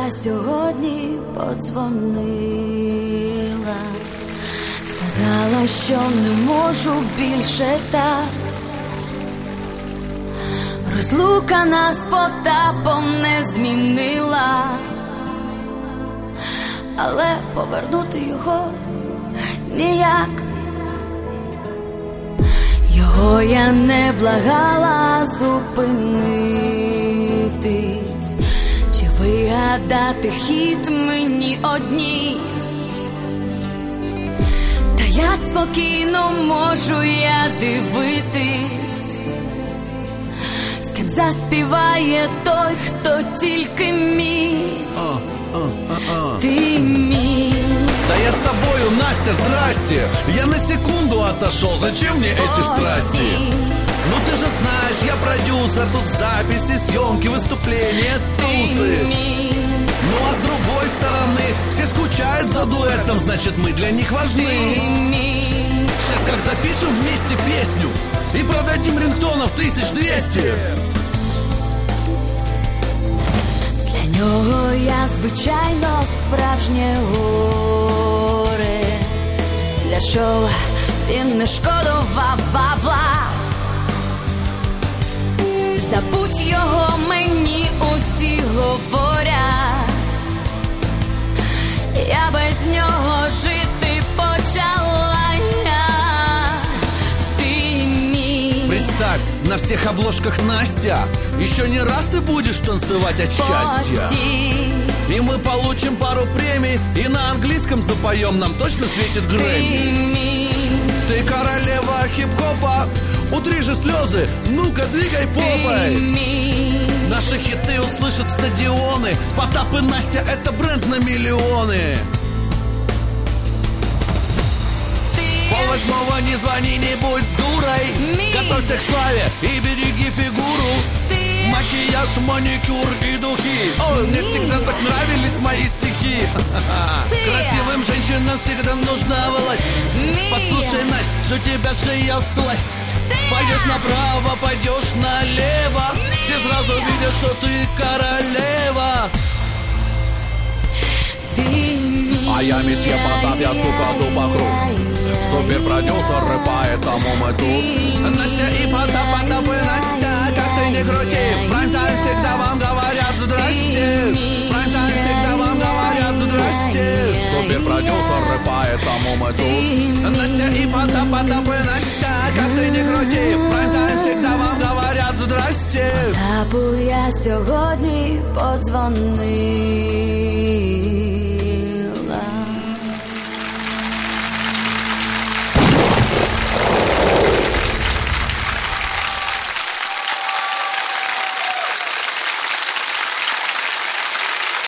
я сьогодні подзвонила, сказала, що не можу більше так. Розлука нас Потапом не змінила, але повернути його ніяк. Його я не благала зупинитись, чи вигадати хід мені одній. Та як спокійно можу я дивитись, з ким заспіває той, хто тільки мій. Ты мій. Да я с тобою, Настя, здрасте. Я на секунду отошел, зачем мне эти страсти? Ну ты же знаешь, я продюсер, тут записи, съемки, выступления, тусы. Ну а с другой стороны, все скучают за дуэтом, значит мы для них важны. Сейчас как запишем вместе песню и продадим рингтонов 1200. Для нього я, звичайно, справжнє горе. Для шоу він не шкодував бабла. Забудь його, мені усі говорять, я без нього жити почала. Представь, на всех обложках Настя. Еще не раз ты будешь танцевать от счастья. И мы получим пару премий, и на английском запоем, нам точно светит Грэмми. Ты королева хип-хопа, утри же слезы, ну-ка двигай попой. Наши хиты услышат стадионы, Потап и Настя — это бренд на миллионы. Пол-восьмого не звони, не будь дурой. Готовься к славе и береги фигуру. Макияж, маникюр и духи. Ой, мне всегда так нравились мои стихи. Красивым женщинам всегда нужна власть. Послушай, Настя, у тебя же есть сласть. Пойдешь направо, пойдешь налево, все сразу видят, что ты королева. А я месье Потап, я супер-дупер крут. Супер-продюсеры, поэтому мы тут. Настя и Потап, Потап и Настя, как ты не крути, в прайм-тайм всегда вам говорят здрасте. В прайм-тайм всегда вам говорят здрасте. Супер-продюсеры, поэтому мы тут. Настя и Потап, Потап и Настя, как ты не крути, в прайм-тайм всегда вам говорят здрасте. Потапу я сьогодні подзвонила,